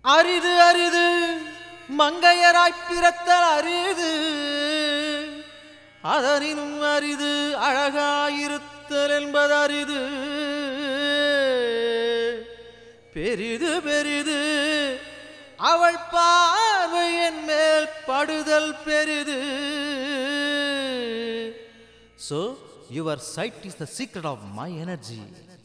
அரிது அரிது மங்கையராய் பிறத்தல் அரிது, அதனினும் அரிது அழகாயிருத்தல் என்பது அரிது. பெரிது பெரிது அவள் பார்வை என் மேல் படுதல் பெரிது. So your sight is the secret of my energy.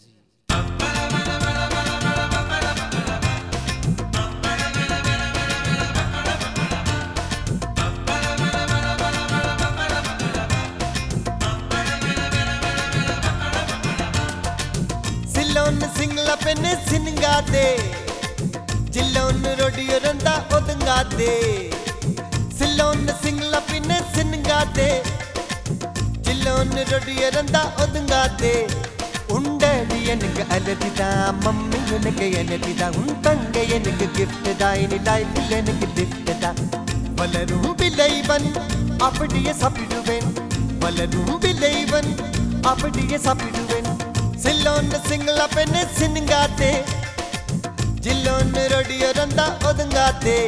சில்லோன்னு Sinhala பெண்ணு சினுங்காதே, ஜில்லோன்னு ரொடியொருந்தா ஒதுங்காதே. சில்லோன்னு சிங்கள பெண்ணு சினுங்காதே, ஜில்லோன்னு ரொடியொருந்தா ஒதுங்காதே. உண்டடி எனக்கு அலதிதான், மம்மி எனக்கு எனதிதான், உன் தங்க எனக்கு கிஃப்ட் தான், இனி லைஃபில் எனக்கு கிஃப்ட் தான். வளரும் விளைவன் அப்படியே சாப்பிடுவேன், வளரும் விளைவன் அப்படியே சாப்பிடுவேன். சில்லோன்னு சிங்கள பெண்ணு சினுங்காதே, ஜில்லோன்னு ரொடியொருந்தா ஒதுங்காதே.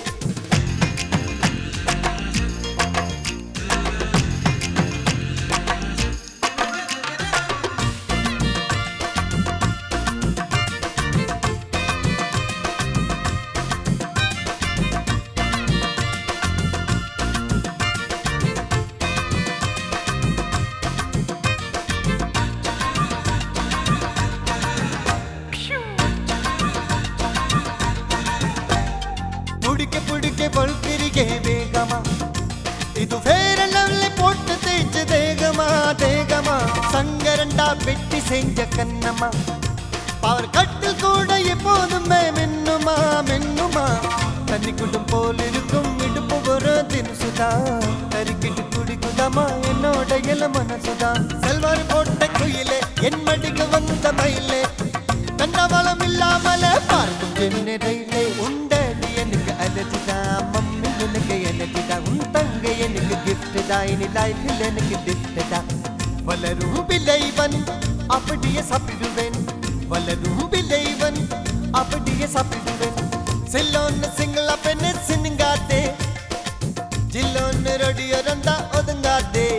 புடிக்க புடிக்க பொழுத்திரிகே வேகமா, இது வேற லெவல்ல போட்டு தேய்ச்ச தேகமா தேகமா. சங்கரண்டா வெட்டி செஞ்ச கண்ணம்மா, பவர் கட்டில் கூட எப்போதுமே மின்னுமா மின்னுமா. தண்ணி குண்டும் போல் இருக்கும் இடுப்பு ஒரு தினுசுதா, தறிக்கிட்டு குடிக்குதாமா என்னோட இள மனசுதா. செல்வார் போட்ட குயிலே என் மடிக்கு வந்த மயிலே, தண்டவளம் இல்லாமல பார்க்கும் ஜென்னையிலே. உண்டடி எனக்கு அலர்ஜிதான், மம்மி எனக்கு எனக்குதான், உன் தங்க எனக்கு கிஃப்ட் தான், இனி லைஃபில் எனக்கு கிஃப்ட் தான். வளரும் விளைவன் அப்படியே சாப்பிடுவேன், வளரும் விளைவன் அப்படியே சாப்பிடுவேன். சில்லோன்னு சிங்கள பெண்ணு சினுங்காதே, ஜில்லோன்னு ரொடியொருந்தா ஒதுங்காதே.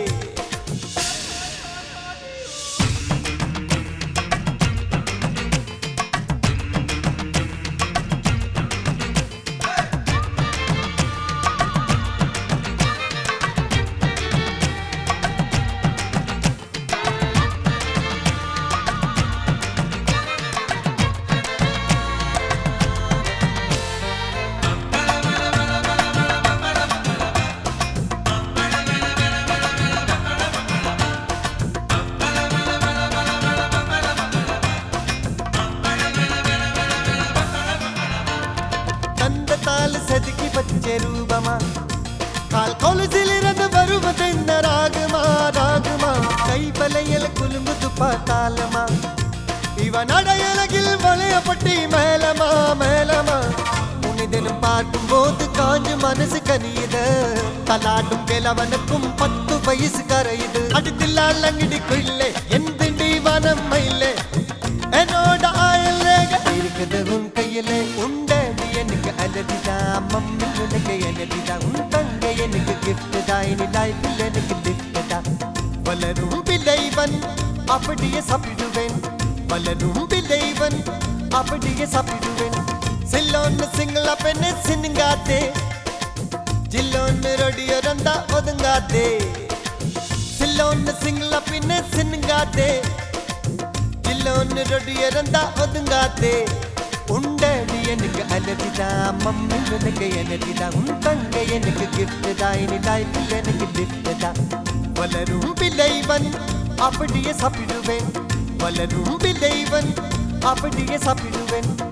செதுக்கி பச்சை ரூபமா, கால் கொலுசில் இருந்து வருவதென்ன ராகுமா ராகுமா. கைவலையில குலுங்குது பார்த்தாலமா, இவன் அடையலகில் வளையப்பட்டி மேலமா மேலமா. உன்னிதனும் பார்க்கும் போது காஞ்சு மனசு கனியுத, தலாடும் கிழவனுக்கும் 10 வயசு கரையுது. அடுத்தில்லால் அங்கிடிக்குள்ளே என் திண்டி வனம் மயிலே, என்னோட ஆயல் ரேக இருக்குது உன் கையிலே. உண்டடி எனக்கு அலர்ஜிதான், மம்மி எனக்கு எனதிதான், உன் தங்க எனக்கு கிஃப்ட் தான், இனி லைஃபில் எனக்கு கிஃப்ட் தான். வளரும் விளைவன் அப்படியே சாப்பிடுவேன், வளரும் விளைவன் அப்படியே சாப்பிடுவேன். சில்லோன்னு சிங்கள பெண்ணு சினுங்காதே, ஜில்லோன்னு ரொடியொருந்தா ஒதுங்காதே. சில்லோன்னு சிங்கள பெண்ணு சினுங்காதே, ஜில்லோன்னு ரொடியொருந்தா ஒதுங்காதே. உண்டடி எனக்கு அலர்ஜிதான், மம்மி எனக்கு எனதிதான், உன் தங்க எனக்கு கிஃப்ட் தான், இனி லைஃபில் எனக்கு கிஃப்ட் தான். வளரும் விளைவன் அப்படியே சாப்பிடுவேன், வளரும் விளைவன் அப்படியே சாப்பிடுவேன்.